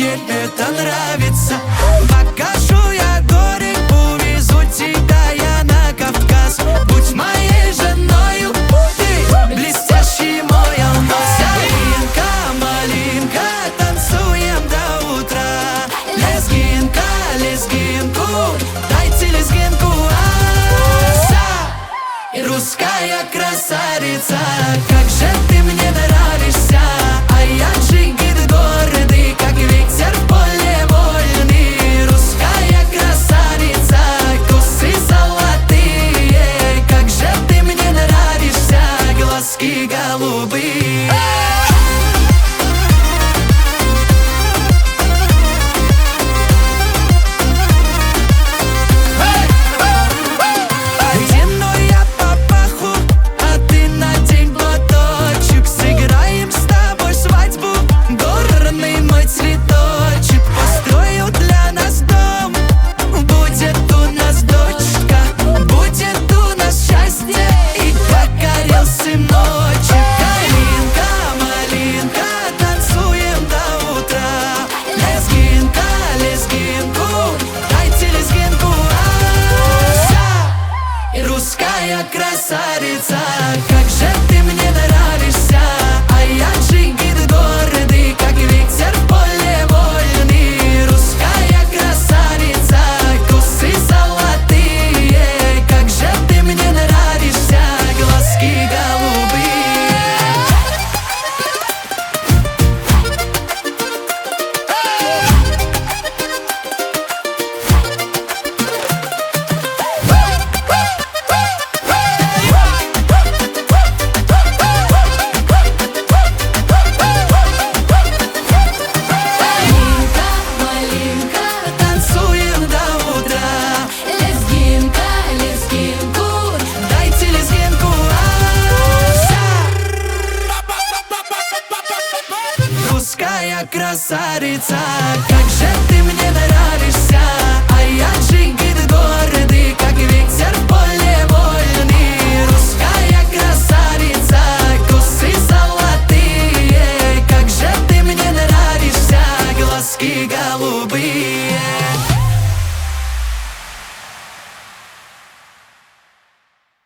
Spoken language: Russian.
мне это нравится. Покажу я горы, увезу тебя я на Кавказ. Будь моей женою, ты блестящий мой алмаз. Лезгинка, малинка, танцуем до утра. Лезгинка, лезгинку, дайте лезгинку. И русская красавица, как же ты мне нравишься. А я джигит гордый, как ветер в поле вольный. Русская красавица, косы золотые, как же ты мне нравишься, глазки голубые. Русская красавица, как же ты мне нравишься. А я джигит гордый, как ветер в поле вольный. Русская красавица, косы золотые, как же ты мне нравишься, глазки голубые. Русская красавица, как же ты